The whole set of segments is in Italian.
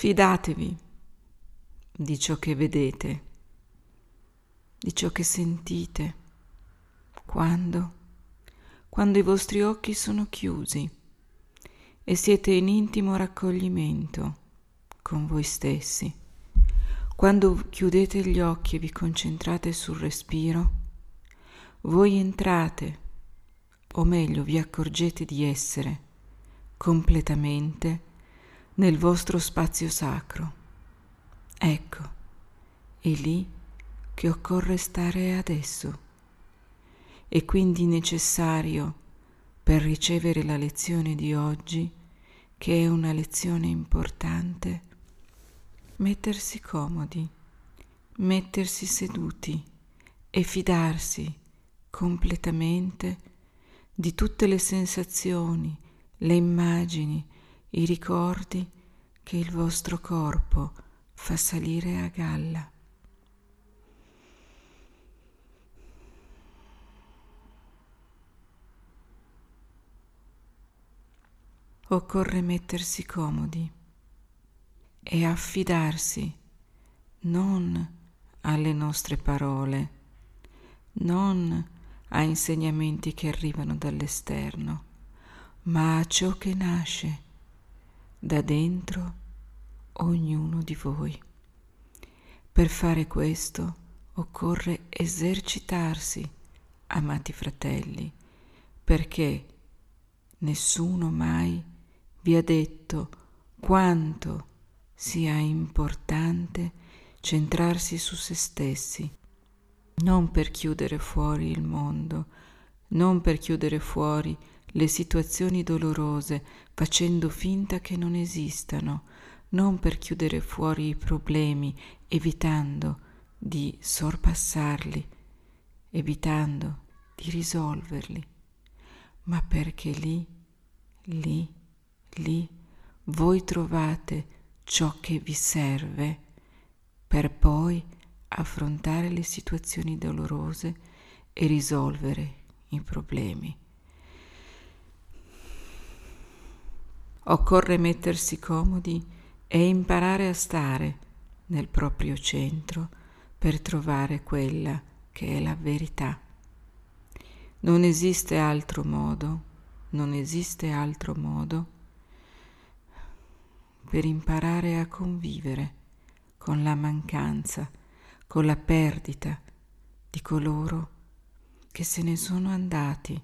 Fidatevi di ciò che vedete, di ciò che sentite, quando i vostri occhi sono chiusi e siete in intimo raccoglimento con voi stessi. Quando chiudete gli occhi e vi concentrate sul respiro, voi entrate, o meglio vi accorgete di essere completamente nel vostro spazio sacro. Ecco, è lì che occorre stare adesso. È quindi necessario, per ricevere la lezione di oggi, che è una lezione importante, mettersi comodi, mettersi seduti e fidarsi completamente di tutte le sensazioni, le immagini, i ricordi che il vostro corpo fa salire a galla. Occorre mettersi comodi e affidarsi non alle nostre parole, non a insegnamenti che arrivano dall'esterno, ma a ciò che nasce da dentro ognuno di voi. Per fare questo occorre esercitarsi, amati fratelli, perché nessuno mai vi ha detto quanto sia importante centrarsi su se stessi, non per chiudere fuori il mondo, non per chiudere fuori le situazioni dolorose facendo finta che non esistano, non per chiudere fuori i problemi evitando di sorpassarli, evitando di risolverli, ma perché lì voi trovate ciò che vi serve per poi affrontare le situazioni dolorose e risolvere i problemi. Occorre mettersi comodi e imparare a stare nel proprio centro per trovare quella che è la verità. Non esiste altro modo per imparare a convivere con la mancanza, con la perdita di coloro che se ne sono andati.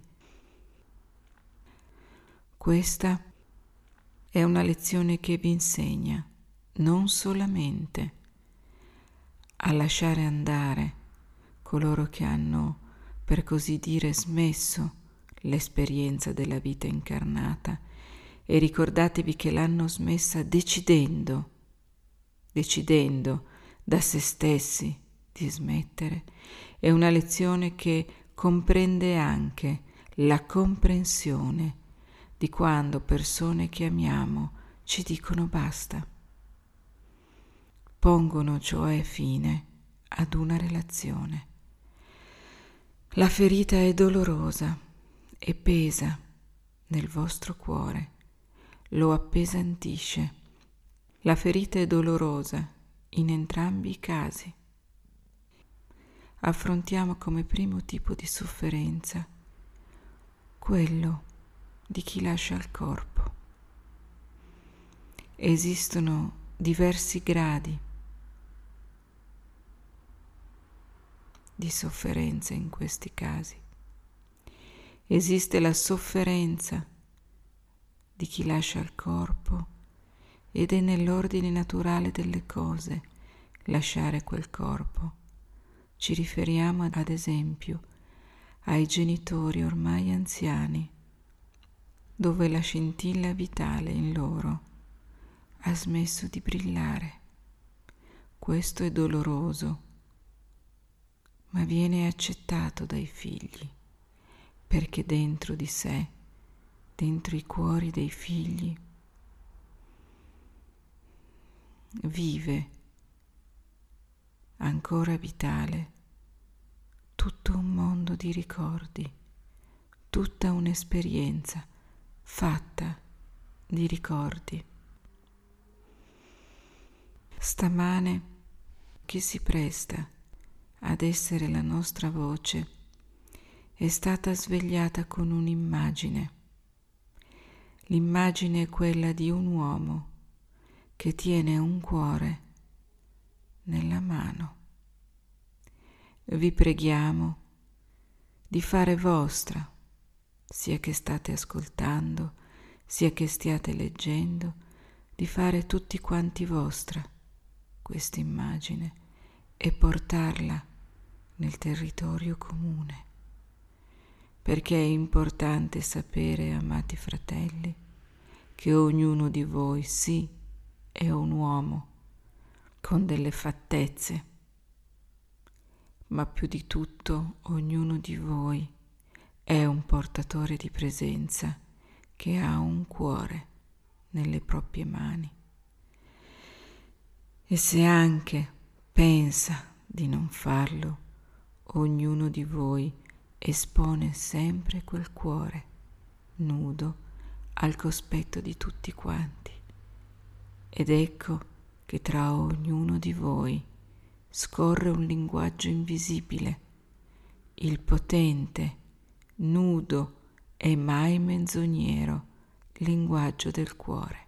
Questa è una lezione che vi insegna non solamente a lasciare andare coloro che hanno, per così dire, smesso l'esperienza della vita incarnata, e ricordatevi che l'hanno smessa decidendo da se stessi di smettere. È una lezione che comprende anche la comprensione di quando persone che amiamo ci dicono basta, pongono cioè fine ad una relazione. La ferita è dolorosa e pesa nel vostro cuore, lo appesantisce. La ferita è dolorosa in entrambi i casi. Affrontiamo come primo tipo di sofferenza quello di chi lascia il corpo. Esistono diversi gradi di sofferenza in questi casi. Esiste la sofferenza di chi lascia il corpo ed è nell'ordine naturale delle cose lasciare quel corpo. Ci riferiamo ad esempio ai genitori ormai anziani, dove la scintilla vitale in loro ha smesso di brillare. Questo è doloroso, ma viene accettato dai figli, perché dentro di sé, dentro i cuori dei figli, vive ancora vitale tutto un mondo di ricordi, tutta un'esperienza fatta di ricordi. Stamane chi si presta ad essere la nostra voce è stata svegliata con un'immagine. L'immagine è quella di un uomo che tiene un cuore nella mano. Vi preghiamo di fare vostra, sia che state ascoltando, sia che stiate leggendo, di fare tutti quanti vostra questa immagine e portarla nel territorio comune. Perché è importante sapere, amati fratelli, che ognuno di voi sì è un uomo con delle fattezze, ma più di tutto ognuno di voi è un portatore di presenza che ha un cuore nelle proprie mani. E se anche pensa di non farlo, ognuno di voi espone sempre quel cuore nudo al cospetto di tutti quanti. Ed ecco che tra ognuno di voi scorre un linguaggio invisibile, il potente, nudo e mai menzognero linguaggio del cuore.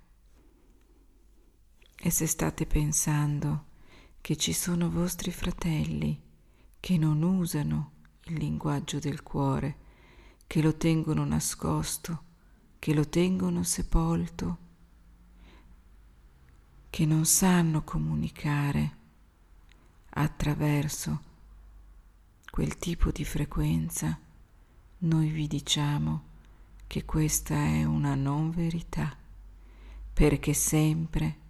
E se state pensando che ci sono vostri fratelli che non usano il linguaggio del cuore, che lo tengono nascosto, che lo tengono sepolto, che non sanno comunicare attraverso quel tipo di frequenza, noi vi diciamo che questa è una non verità, perché sempre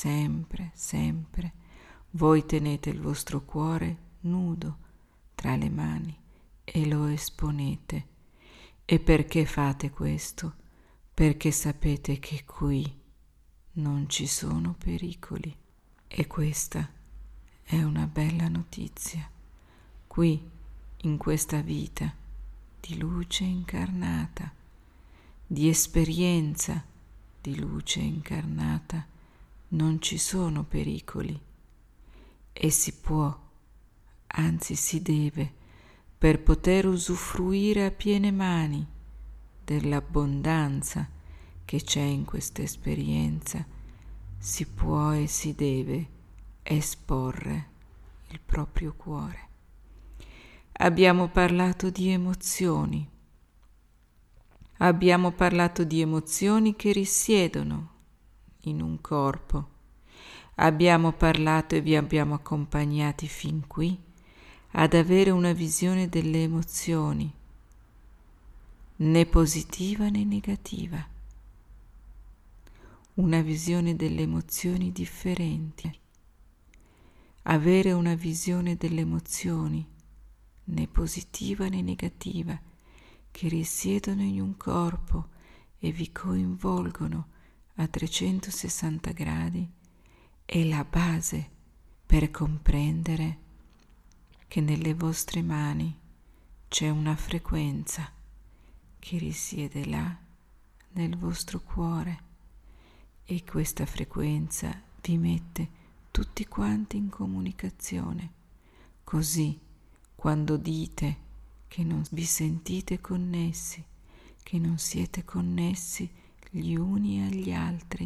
voi tenete il vostro cuore nudo tra le mani e lo esponete. E perché fate questo? Perché sapete che qui non ci sono pericoli. E questa è una bella notizia. Qui, in questa vita di luce incarnata, di esperienza di luce incarnata, non ci sono pericoli e si può, anzi si deve, per poter usufruire a piene mani dell'abbondanza che c'è in questa esperienza, si può e si deve esporre il proprio cuore. Abbiamo parlato di emozioni. Abbiamo parlato di emozioni che risiedono in un corpo. Abbiamo parlato e vi abbiamo accompagnati fin qui ad avere una visione delle emozioni, né positiva né negativa, una visione delle emozioni differenti, avere una visione delle emozioni, né positiva né negativa, che risiedono in un corpo e vi coinvolgono a 360 gradi, è la base per comprendere che nelle vostre mani c'è una frequenza che risiede là nel vostro cuore e questa frequenza vi mette tutti quanti in comunicazione. Così, quando dite che non vi sentite connessi, che non siete connessi gli uni agli altri,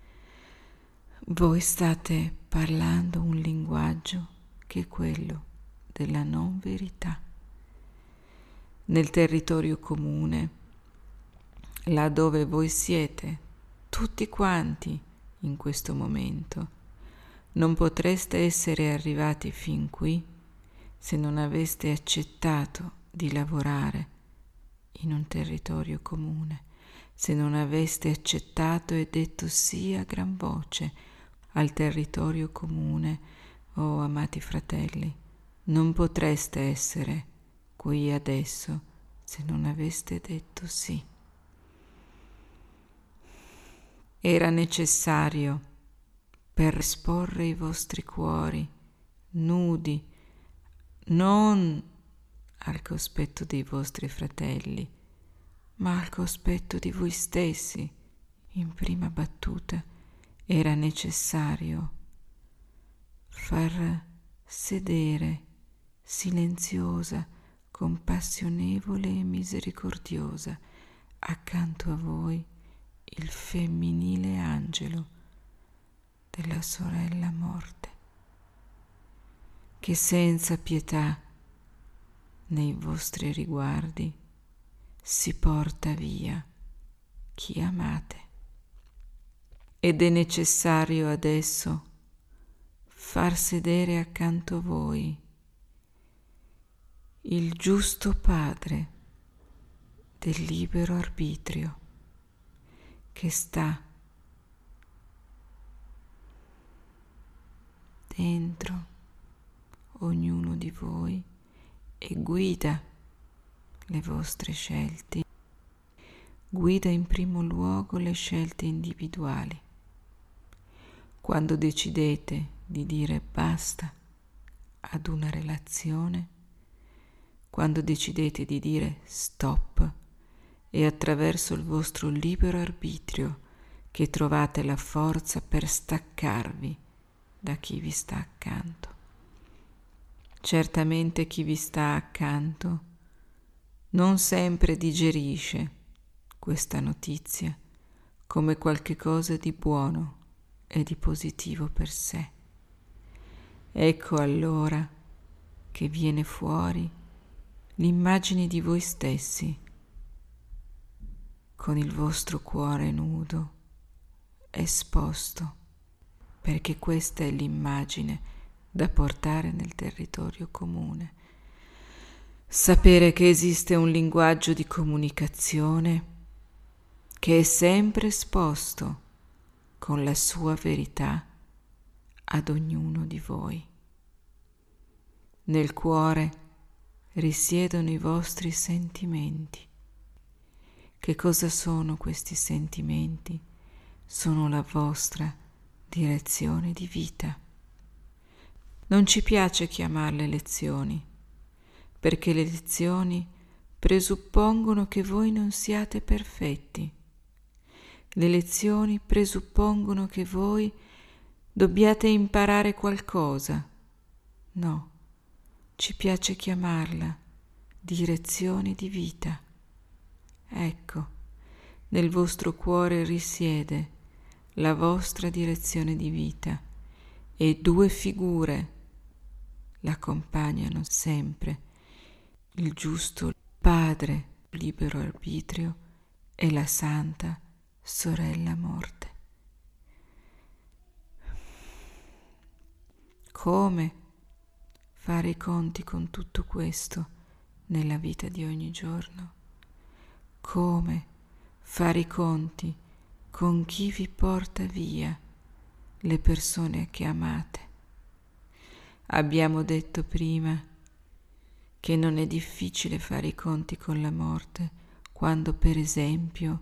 voi state parlando un linguaggio che è quello della non verità. Nel territorio comune, là dove voi siete, tutti quanti in questo momento, non potreste essere arrivati fin qui se non aveste accettato di lavorare in un territorio comune, se non aveste accettato e detto sì a gran voce al territorio comune. Oh, amati fratelli, non potreste essere qui adesso se non aveste detto sì. Era necessario per esporre i vostri cuori nudi, non al cospetto dei vostri fratelli, ma al cospetto di voi stessi. In prima battuta era necessario far sedere silenziosa, compassionevole e misericordiosa accanto a voi il femminile angelo della sorella morte, che senza pietà nei vostri riguardi si porta via chi amate. Ed è necessario adesso far sedere accanto a voi il giusto padre del libero arbitrio che sta dentro ognuno di voi e guida le vostre scelte, guida in primo luogo le scelte individuali. Quando decidete di dire basta ad una relazione, quando decidete di dire stop, è attraverso il vostro libero arbitrio che trovate la forza per staccarvi da chi vi sta accanto. Certamente chi vi sta accanto non sempre digerisce questa notizia come qualche cosa di buono e di positivo per sé. Ecco allora che viene fuori l'immagine di voi stessi con il vostro cuore nudo, esposto, perché questa è l'immagine da portare nel territorio comune. Sapere che esiste un linguaggio di comunicazione che è sempre esposto con la sua verità ad ognuno di voi. Nel cuore risiedono i vostri sentimenti. Che cosa sono questi sentimenti? Sono la vostra direzione di vita. Non ci piace chiamarle lezioni, perché le lezioni presuppongono che voi non siate perfetti. Le lezioni presuppongono che voi dobbiate imparare qualcosa. No, ci piace chiamarla direzione di vita. Ecco, nel vostro cuore risiede la vostra direzione di vita e due figure l'accompagnano sempre, il giusto Padre libero arbitrio e la santa sorella morte. Come fare i conti con tutto questo nella vita di ogni giorno? Come fare i conti con chi vi porta via le persone che amate? Abbiamo detto prima che non è difficile fare i conti con la morte quando, per esempio,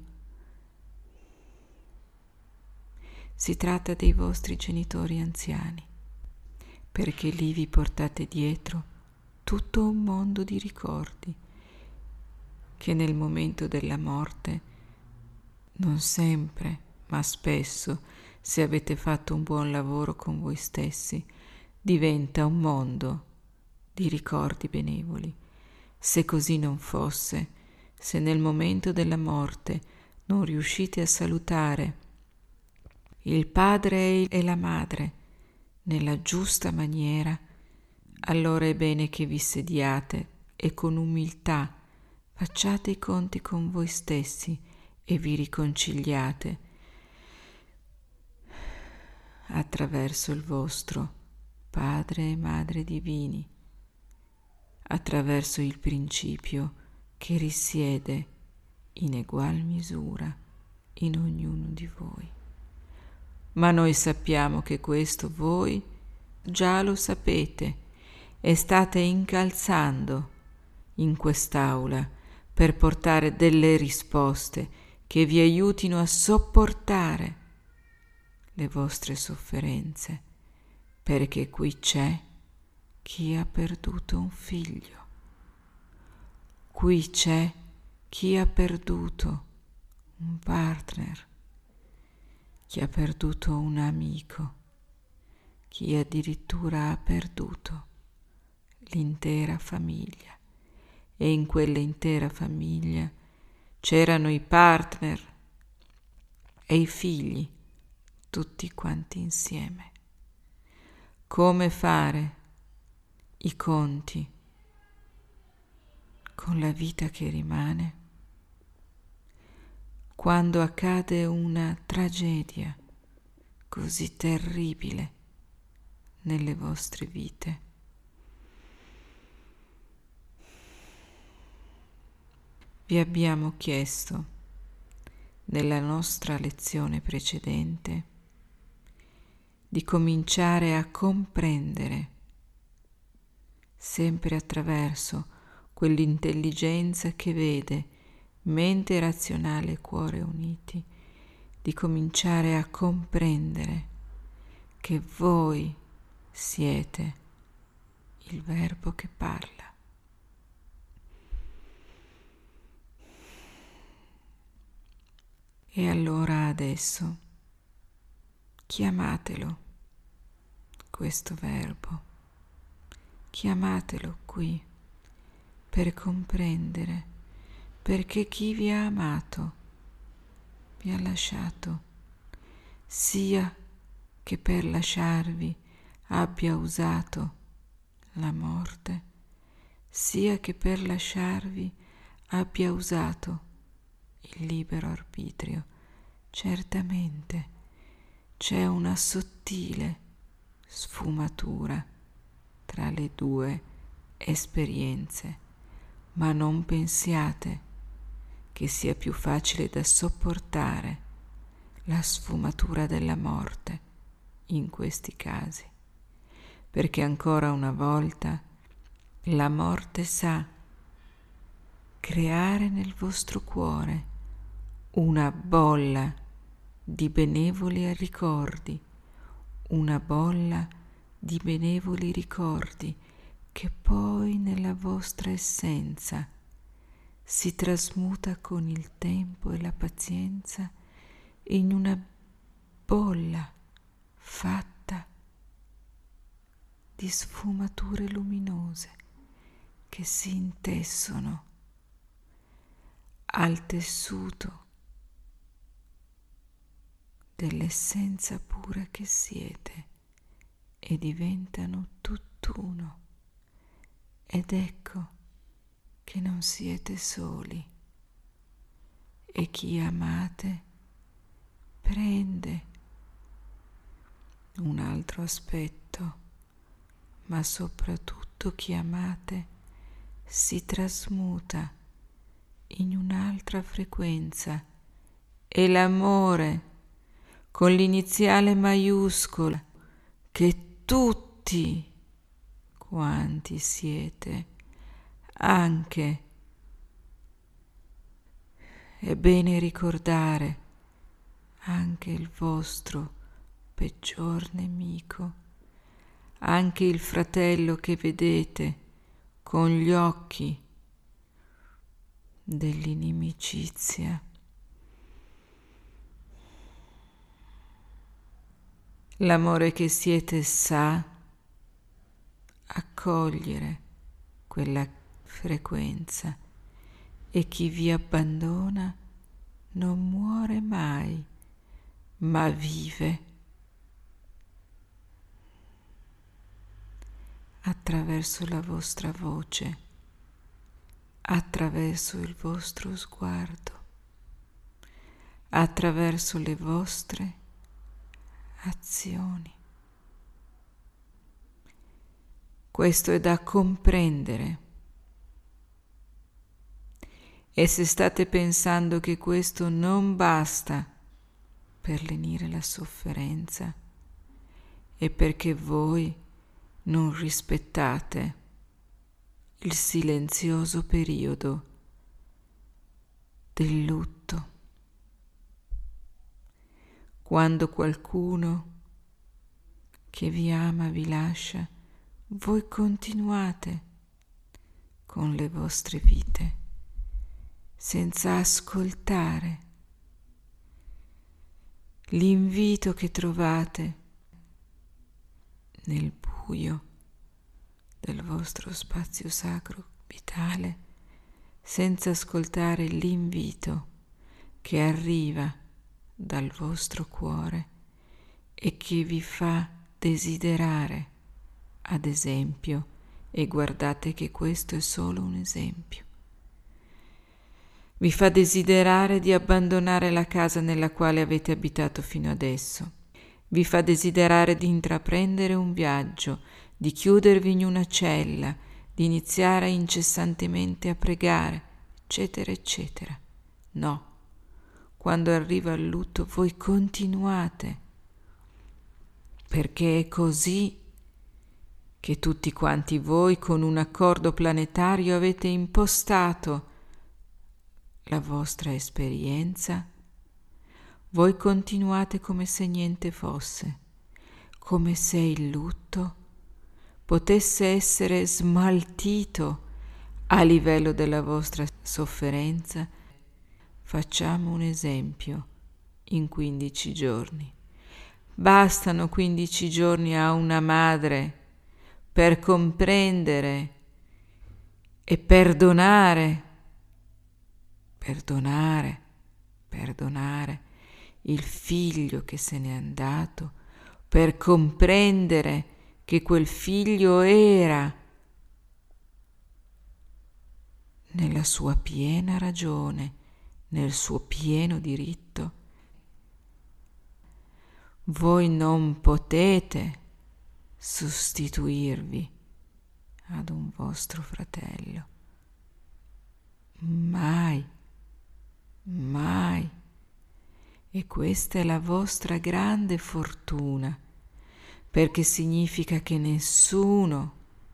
si tratta dei vostri genitori anziani, perché lì vi portate dietro tutto un mondo di ricordi che nel momento della morte, non sempre, ma spesso, se avete fatto un buon lavoro con voi stessi, diventa un mondo di ricordi benevoli. Se così non fosse, se nel momento della morte non riuscite a salutare il padre e la madre nella giusta maniera, allora è bene che vi sediate e con umiltà facciate i conti con voi stessi e vi riconciliate attraverso il vostro Padre e Madre divini, attraverso il principio che risiede in egual misura in ognuno di voi. Ma noi sappiamo che questo voi già lo sapete e state incalzando in quest'aula per portare delle risposte che vi aiutino a sopportare le vostre sofferenze, perché qui c'è chi ha perduto un figlio, qui c'è chi ha perduto un partner, chi ha perduto un amico, chi addirittura ha perduto l'intera famiglia, e in quella intera famiglia c'erano i partner e i figli, tutti quanti insieme. Come fare i conti con la vita che rimane quando accade una tragedia così terribile nelle vostre vite? Vi abbiamo chiesto nella nostra lezione precedente di cominciare a comprendere, sempre attraverso quell'intelligenza che vede mente razionale e cuore uniti, di cominciare a comprendere che voi siete il Verbo che parla. E allora adesso chiamatelo, questo Verbo, chiamatelo qui per comprendere perché chi vi ha amato vi ha lasciato, sia che per lasciarvi abbia usato la morte, sia che per lasciarvi abbia usato il libero arbitrio. Certamente c'è una sottile sfumatura tra le due esperienze, ma non pensiate che sia più facile da sopportare la sfumatura della morte in questi casi, perché ancora una volta la morte sa creare nel vostro cuore una bolla di benevoli ricordi, una bolla di benevoli ricordi che poi nella vostra essenza si trasmuta con il tempo e la pazienza in una bolla fatta di sfumature luminose che si intessono al tessuto dell'essenza pura che siete e diventano tutt'uno. Ed ecco che non siete soli, e chi amate prende un altro aspetto, ma soprattutto chi amate si trasmuta in un'altra frequenza, e l'amore con l'iniziale maiuscola che tutti quanti siete, anche è bene ricordare anche il vostro peggior nemico, anche il fratello che vedete con gli occhi dell'inimicizia. L'amore che siete sa accogliere quella frequenza, e chi vi abbandona non muore mai, ma vive attraverso la vostra voce, attraverso il vostro sguardo, attraverso le vostre azioni. Questo è da comprendere. E se state pensando che questo non basta per lenire la sofferenza, è perché voi non rispettate il silenzioso periodo del lutto. Quando qualcuno che vi ama vi lascia, voi continuate con le vostre vite senza ascoltare l'invito che trovate nel buio del vostro spazio sacro vitale, senza ascoltare l'invito che arriva dal vostro cuore e che vi fa desiderare, ad esempio, e guardate che questo è solo un esempio, vi fa desiderare di abbandonare la casa nella quale avete abitato fino adesso, vi fa desiderare di intraprendere un viaggio, di chiudervi in una cella, di iniziare incessantemente a pregare, eccetera, eccetera. No, quando arriva il lutto voi continuate, perché è così che tutti quanti voi con un accordo planetario avete impostato la vostra esperienza. Voi continuate come se niente fosse, come se il lutto potesse essere smaltito a livello della vostra sofferenza. Facciamo un esempio: in 15 giorni. Bastano 15 giorni a una madre per comprendere e perdonare il figlio che se n'è andato, per comprendere che quel figlio era nella sua piena ragione, nel suo pieno diritto. Voi non potete sostituirvi ad un vostro fratello. Mai, mai. E questa è la vostra grande fortuna, perché significa che nessuno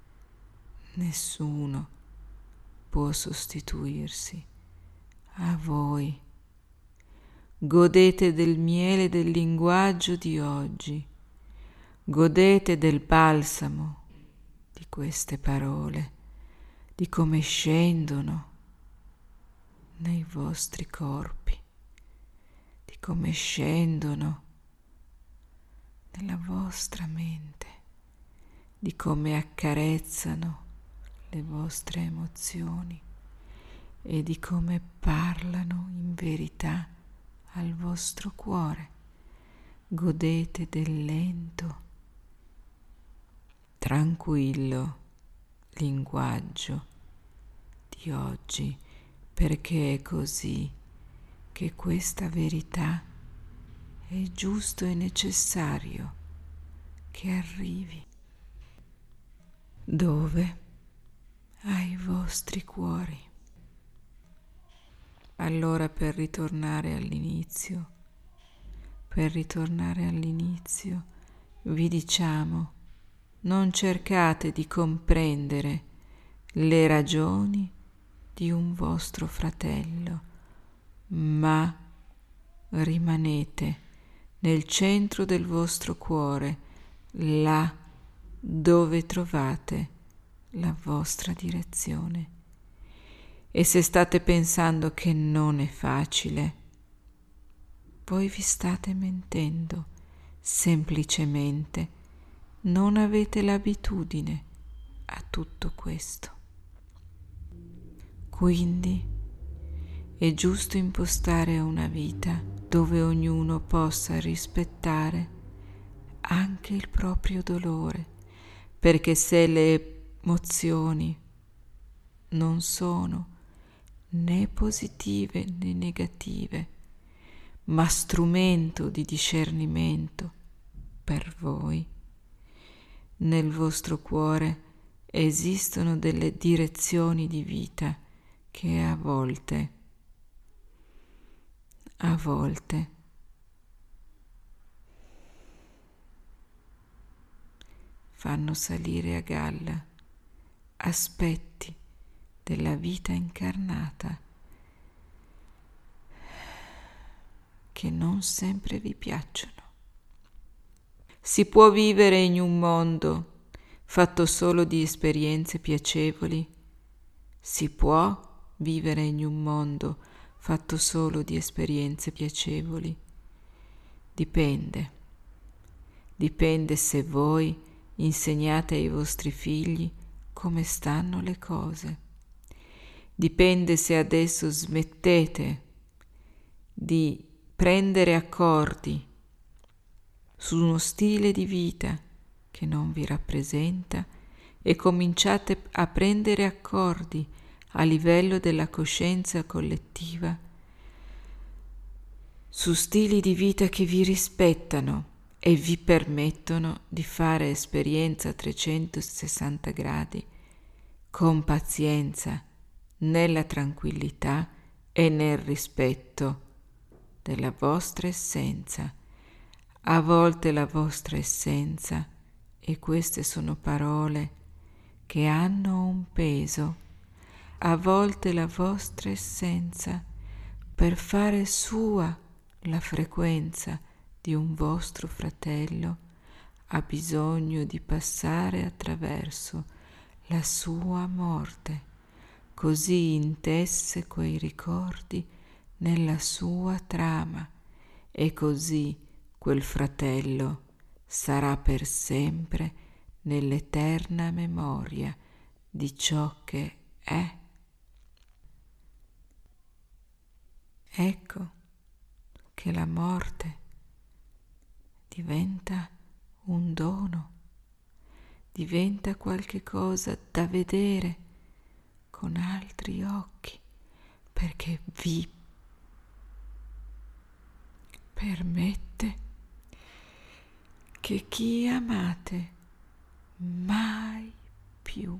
può sostituirsi a voi. Godete del miele del linguaggio di oggi, godete del balsamo di queste parole, di come scendono nei vostri corpi, di come scendono nella vostra mente, di come accarezzano le vostre emozioni e di come parlano in verità al vostro cuore. Godete del lento, tranquillo linguaggio di oggi, perché è così che questa verità è giusto e necessario che arrivi. Dove? Ai vostri cuori. Allora per ritornare all'inizio, vi diciamo: non cercate di comprendere le ragioni di un vostro fratello, ma rimanete nel centro del vostro cuore, là dove trovate la vostra direzione. E se state pensando che non è facile, voi vi state mentendo, semplicemente non avete l'abitudine a tutto questo. Quindi è giusto impostare una vita dove ognuno possa rispettare anche il proprio dolore, perché se le emozioni non sono né positive né negative, ma strumento di discernimento per voi, nel vostro cuore esistono delle direzioni di vita che a volte fanno salire a galla aspetti della vita incarnata che non sempre vi piacciono. Si può vivere in un mondo fatto solo di esperienze piacevoli? Si può vivere in un mondo fatto solo di esperienze piacevoli? Dipende se voi insegnate ai vostri figli come stanno le cose. Dipende se adesso smettete di prendere accordi su uno stile di vita che non vi rappresenta e cominciate a prendere accordi a livello della coscienza collettiva su stili di vita che vi rispettano e vi permettono di fare esperienza a 360 gradi con pazienza, nella tranquillità e nel rispetto della vostra essenza. A volte la vostra essenza, e queste sono parole che hanno un peso, a volte la vostra essenza, per fare sua la frequenza di un vostro fratello, ha bisogno di passare attraverso la sua morte, così intesse quei ricordi nella sua trama, e così quel fratello sarà per sempre nell'eterna memoria di ciò che è. Ecco che la morte diventa un dono, diventa qualche cosa da vedere con altri occhi, perché vi permette che chi amate mai più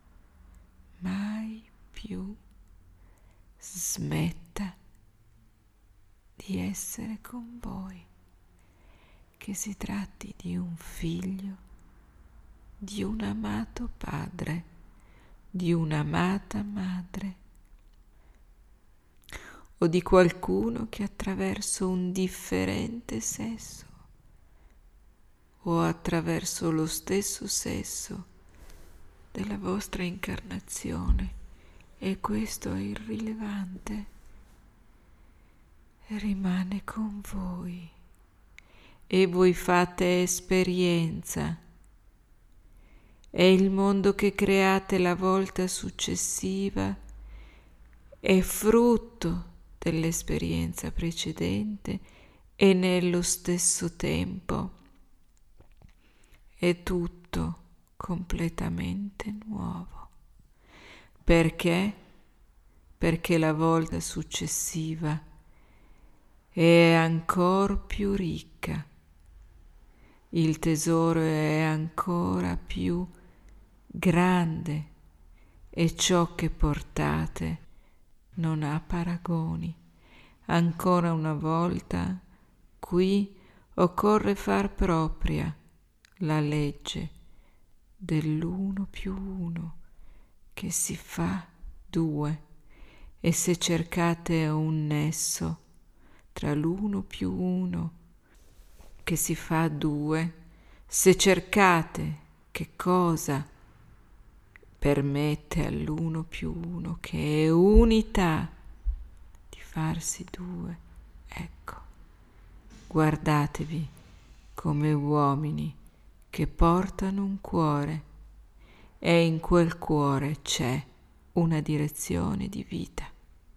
smetta di essere con voi, che si tratti di un figlio, di un amato padre, di un'amata madre, o di qualcuno che attraverso un differente sesso o attraverso lo stesso sesso della vostra incarnazione, e questo è irrilevante, rimane con voi e voi fate esperienza. E il mondo che create la volta successiva è frutto dell'esperienza precedente e nello stesso tempo è tutto completamente nuovo. Perché? Perché la volta successiva è ancora più ricca, il tesoro è ancora più grande e ciò che portate non ha paragoni. Ancora una volta qui occorre far propria la legge dell'uno più uno, che si fa due, e se cercate un nesso tra l'uno più uno che si fa due, se cercate che cosa permette all'uno più uno, che è unità, di farsi due, ecco, guardatevi come uomini che portano un cuore, e in quel cuore c'è una direzione di vita.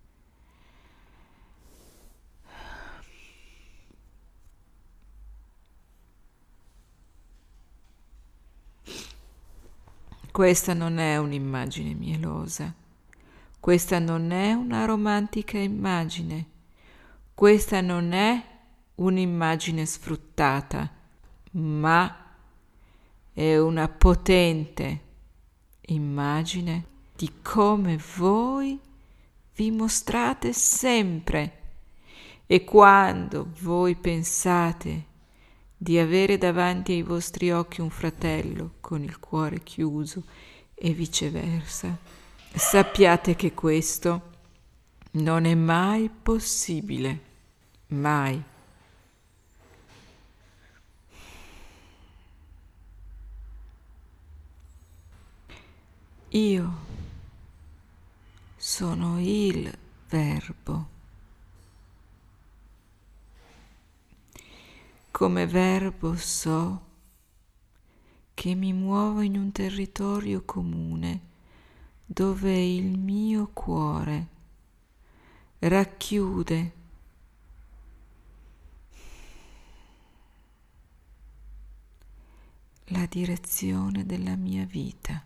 Questa non è un'immagine mielosa, questa non è una romantica immagine, questa non è un'immagine sfruttata, ma è una potente immagine di come voi vi mostrate sempre. E quando voi pensate di avere davanti ai vostri occhi un fratello con il cuore chiuso e viceversa, sappiate che questo non è mai possibile, mai. Io sono il Verbo. Come verbo so che mi muovo in un territorio comune dove il mio cuore racchiude la direzione della mia vita.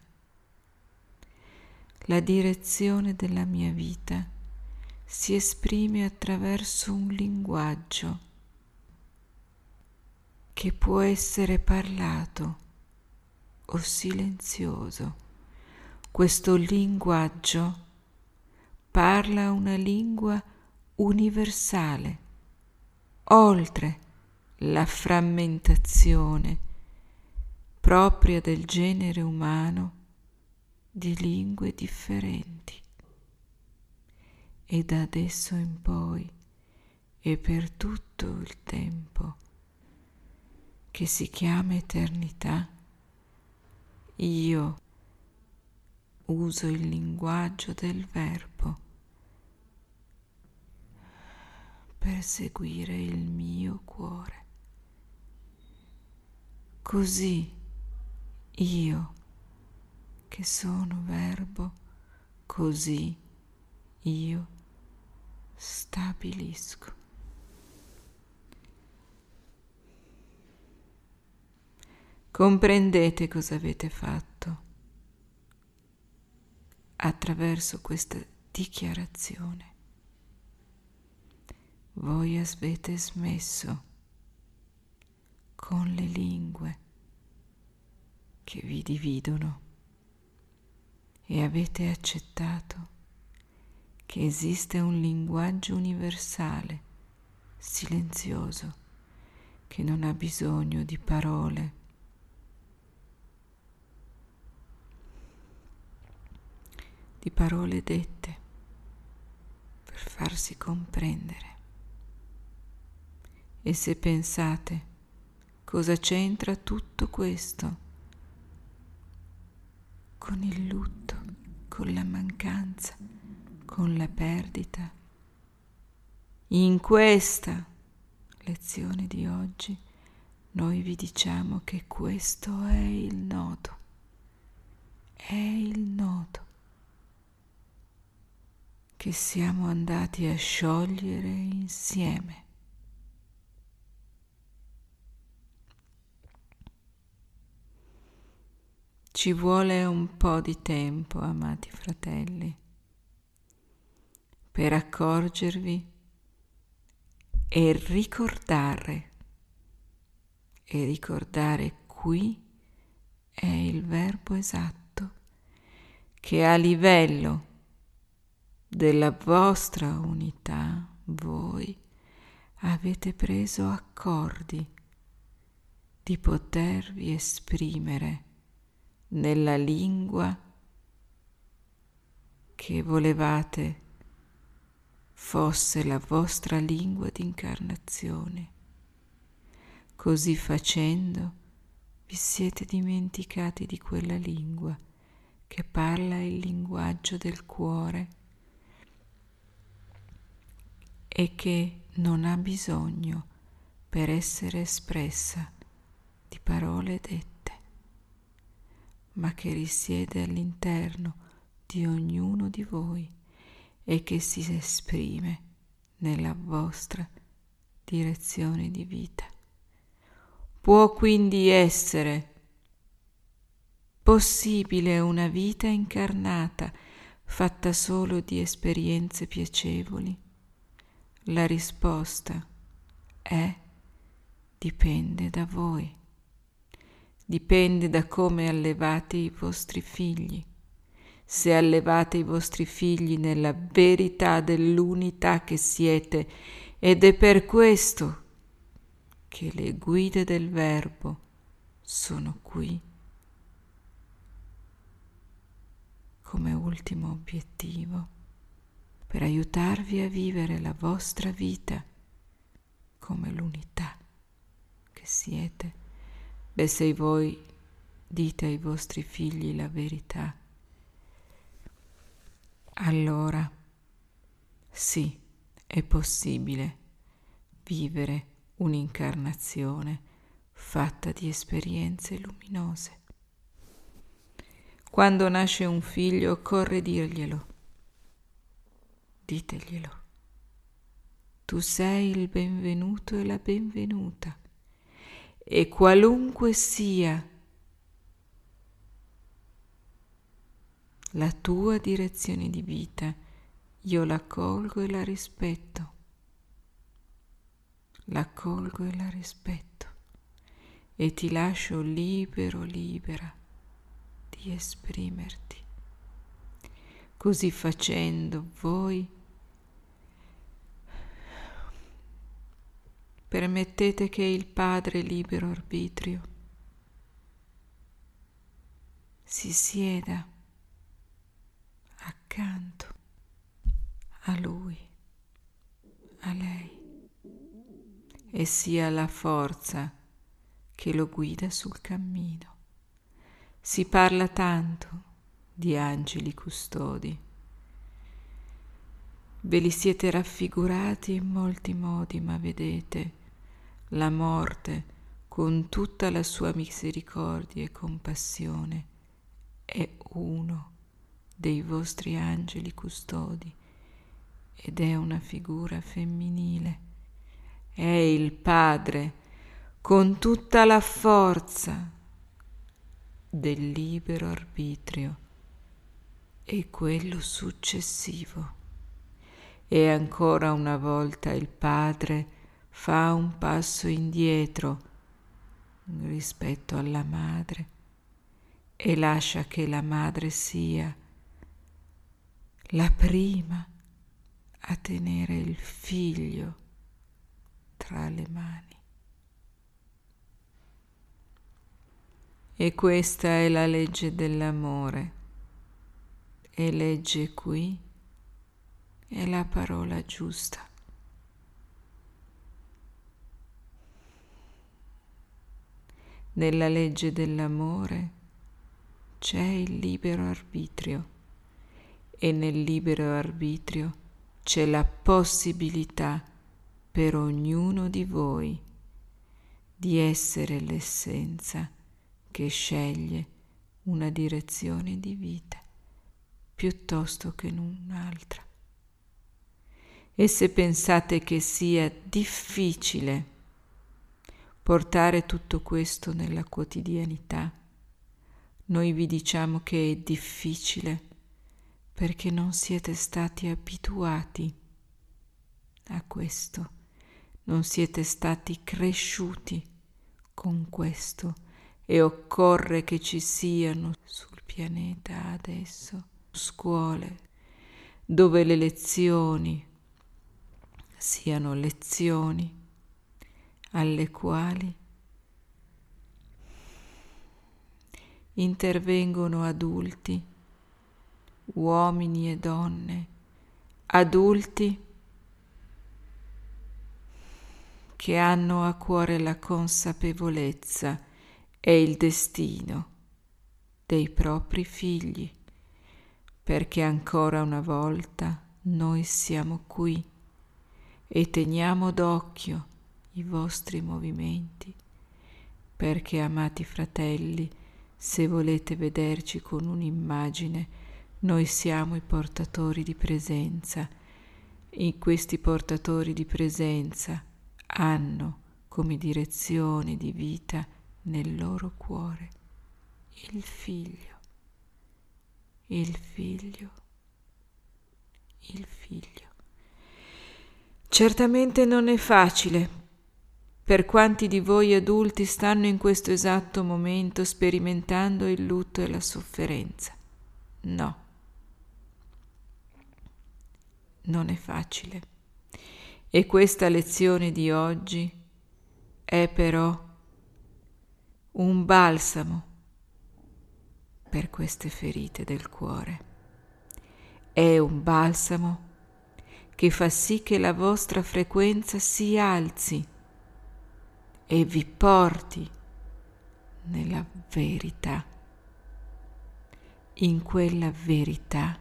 La direzione della mia vita si esprime attraverso un linguaggio che può essere parlato o silenzioso. Questo linguaggio parla una lingua universale, oltre la frammentazione propria del genere umano di lingue differenti. E da adesso in poi e per tutto il tempo che si chiama eternità, io uso il linguaggio del verbo per seguire il mio cuore. Così io, che sono verbo, così io stabilisco. Comprendete cosa avete fatto attraverso questa dichiarazione. Voi avete smesso con le lingue che vi dividono e avete accettato che esiste un linguaggio universale, silenzioso, che non ha bisogno di parole, dette per farsi comprendere. E se pensate, cosa c'entra tutto questo con il lutto, con la mancanza, con la perdita? In questa lezione di oggi noi vi diciamo che questo è il nodo, che siamo andati a sciogliere insieme. Ci vuole un po' di tempo, amati fratelli, per accorgervi e ricordare qui è il verbo esatto che a livello della vostra unità voi avete preso accordi di potervi esprimere nella lingua che volevate fosse la vostra lingua d'incarnazione. Così facendo vi siete dimenticati di quella lingua che parla il linguaggio del cuore e che non ha bisogno per essere espressa di parole dette, ma che risiede all'interno di ognuno di voi e che si esprime nella vostra direzione di vita. Può quindi essere possibile una vita incarnata fatta solo di esperienze piacevoli? La risposta è: dipende da voi. Dipende da come allevate i vostri figli. Se allevate i vostri figli nella verità dell'unità che siete, ed è per questo che le guide del verbo sono qui come ultimo obiettivo, per aiutarvi a vivere la vostra vita come l'unità che siete. Beh, se voi dite ai vostri figli la verità, allora sì, è possibile vivere un'incarnazione fatta di esperienze luminose. Quando nasce un figlio occorre dirglielo. Diteglielo. Tu sei il benvenuto e la benvenuta. E qualunque sia la tua direzione di vita, io l'accolgo e la rispetto. L'accolgo e la rispetto. E ti lascio libero, libera di esprimerti. Così facendo, voi permettete che il Padre libero arbitrio si sieda accanto a lui, a lei, e sia la forza che lo guida sul cammino. Si parla tanto di angeli custodi. Ve li siete raffigurati in molti modi, ma vedete, la morte, con tutta la sua misericordia e compassione, è uno dei vostri angeli custodi ed è una figura femminile. È il Padre con tutta la forza del libero arbitrio e quello successivo. E ancora una volta il Padre fa un passo indietro rispetto alla madre e lascia che la madre sia la prima a tenere il figlio tra le mani. E questa è la legge dell'amore. E legge qui è la parola giusta. Nella legge dell'amore c'è il libero arbitrio e nel libero arbitrio c'è la possibilità per ognuno di voi di essere l'essenza che sceglie una direzione di vita piuttosto che un'altra. E se pensate che sia difficile portare tutto questo nella quotidianità, noi vi diciamo che è difficile perché non siete stati abituati a questo, non siete stati cresciuti con questo e occorre che ci siano sul pianeta adesso scuole dove le lezioni siano lezioni alle quali intervengono adulti, uomini e donne, adulti che hanno a cuore la consapevolezza e il destino dei propri figli, perché ancora una volta noi siamo qui e teniamo d'occhio i vostri movimenti, perché, amati fratelli, se volete vederci con un'immagine, noi siamo i portatori di presenza e questi portatori di presenza hanno come direzione di vita nel loro cuore il figlio, il figlio, il figlio. Certamente non è facile per quanti di voi adulti stanno in questo esatto momento sperimentando il lutto e la sofferenza. No, non è facile. E questa lezione di oggi è però un balsamo per queste ferite del cuore. È un balsamo che fa sì che la vostra frequenza si alzi e vi porti nella verità, in quella verità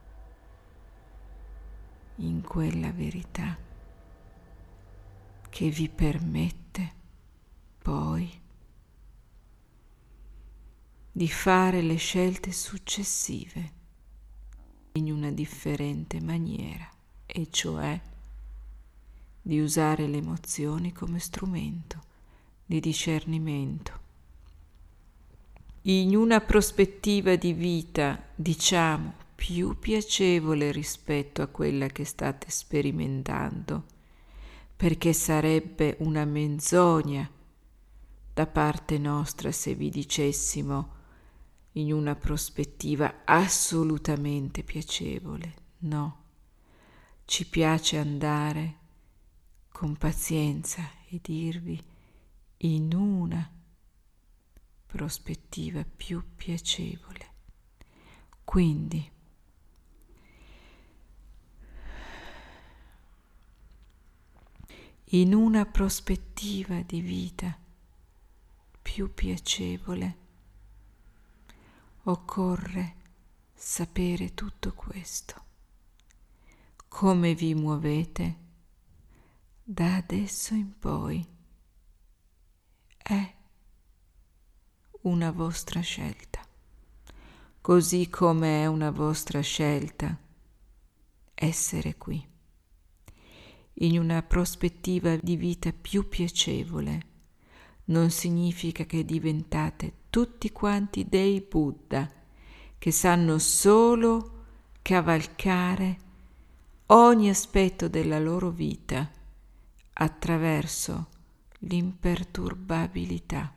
che vi permette poi di fare le scelte successive in una differente maniera, e cioè di usare le emozioni come strumento di discernimento. In una prospettiva di vita, diciamo, più piacevole rispetto a quella che state sperimentando, perché sarebbe una menzogna da parte nostra se vi dicessimo in una prospettiva assolutamente piacevole. No, ci piace andare con pazienza e dirvi in una prospettiva più piacevole. Quindi in una prospettiva di vita più piacevole occorre sapere tutto questo. Come vi muovete da adesso in poi è una vostra scelta, così come è una vostra scelta essere qui. In una prospettiva di vita più piacevole non significa che diventate tutti quanti dei Buddha che sanno solo cavalcare ogni aspetto della loro vita attraverso l'imperturbabilità.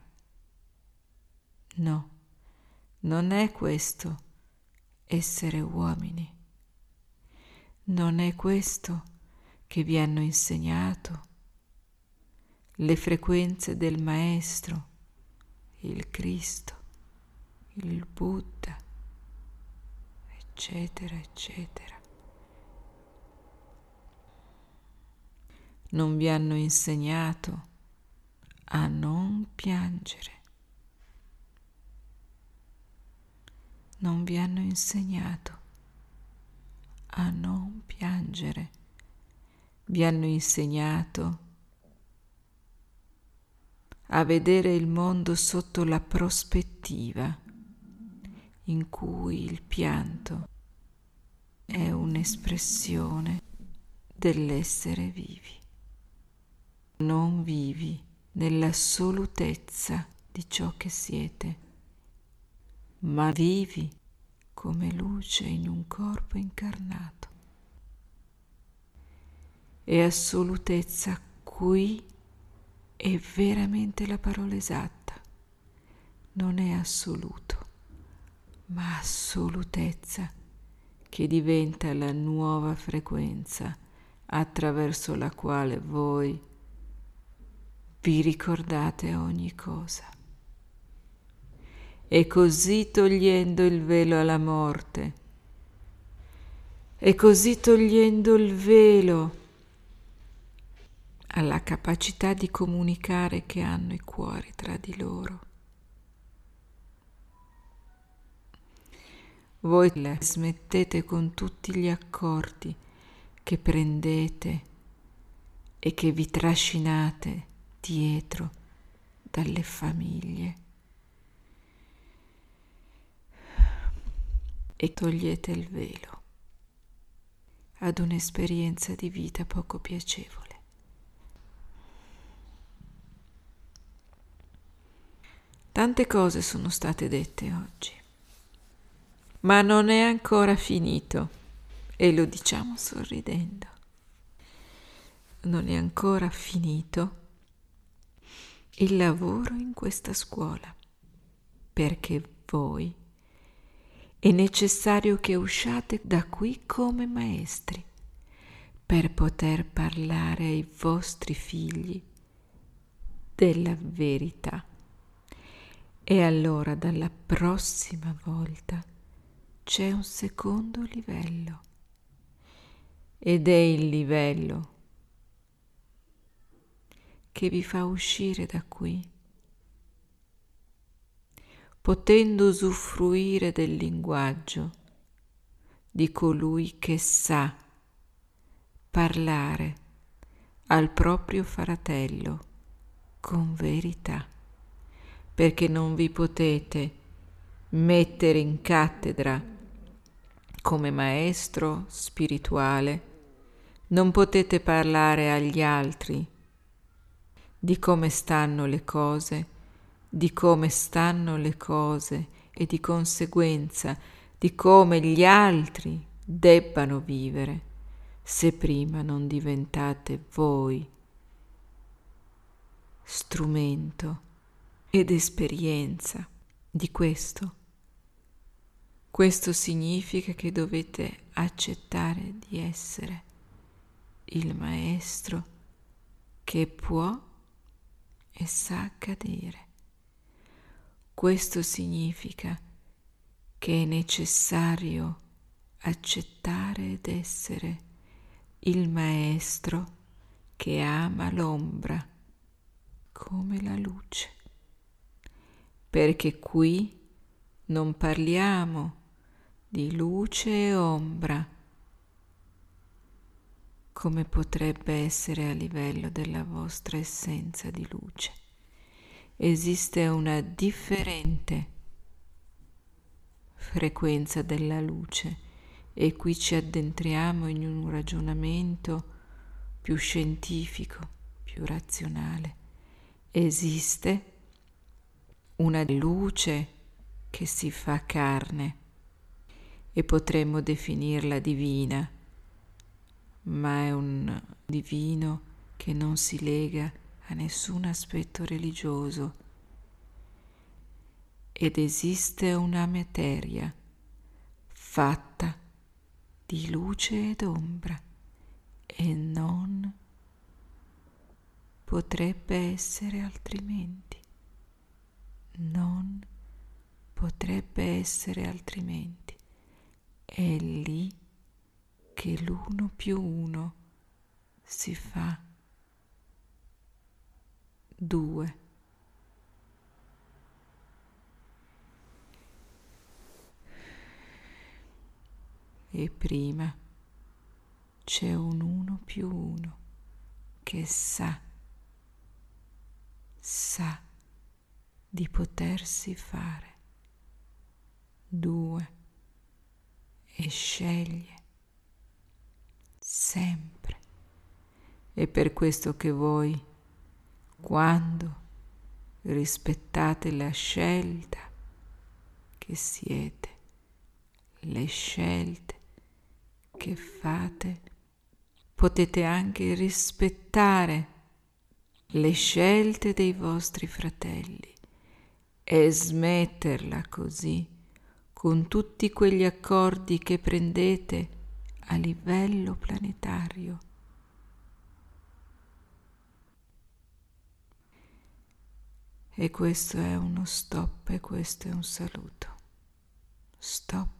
No, non è questo essere uomini. Non è questo che vi hanno insegnato le frequenze del Maestro, il Cristo, il Buddha, eccetera, eccetera. Non vi hanno insegnato a non piangere. Non vi hanno insegnato a non piangere. Vi hanno insegnato a vedere il mondo sotto la prospettiva in cui il pianto è un'espressione dell'essere vivi. Non vivi nell'assolutezza di ciò che siete, ma vivi come luce in un corpo incarnato. E assolutezza qui è veramente la parola esatta. Non è assoluto, ma assolutezza che diventa la nuova frequenza attraverso la quale voi vi ricordate ogni cosa. E così togliendo il velo alla morte, e così togliendo il velo alla capacità di comunicare che hanno i cuori tra di loro, voi la smettete con tutti gli accordi che prendete e che vi trascinate dietro dalle famiglie e togliete il velo ad un'esperienza di vita poco piacevole. Tante cose sono state dette oggi, ma non è ancora finito, e lo diciamo sorridendo. Non è ancora finito il lavoro in questa scuola, perché voi è necessario che usciate da qui come maestri per poter parlare ai vostri figli della verità. E allora dalla prossima volta c'è un secondo livello, ed è il livello che vi fa uscire da qui, potendo usufruire del linguaggio di colui che sa parlare al proprio fratello con verità, perché non vi potete mettere in cattedra come maestro spirituale. Non potete parlare agli altri di come stanno le cose, di come stanno le cose e di conseguenza di come gli altri debbano vivere, se prima non diventate voi strumento ed esperienza di questo. Questo significa che dovete accettare di essere il maestro che può e sa accadere. Questo significa che è necessario accettare ed essere il maestro che ama l'ombra come la luce, perché qui non parliamo di luce e ombra come potrebbe essere a livello della vostra essenza di luce. Esiste una differente frequenza della luce e qui ci addentriamo in un ragionamento più scientifico, più razionale. Esiste una luce che si fa carne e potremmo definirla divina, ma è un divino che non si lega a nessun aspetto religioso. Ed esiste una materia fatta di luce ed ombra e non potrebbe essere altrimenti. Non potrebbe essere altrimenti. È lì che l'uno più uno si fa due. E prima c'è un uno più uno che sa di potersi fare due e sceglie sempre. È per questo che voi, quando rispettate la scelta che siete, le scelte che fate, potete anche rispettare le scelte dei vostri fratelli e smetterla così con tutti quegli accordi che prendete a livello planetario. E questo è uno stop e questo è un saluto. Stop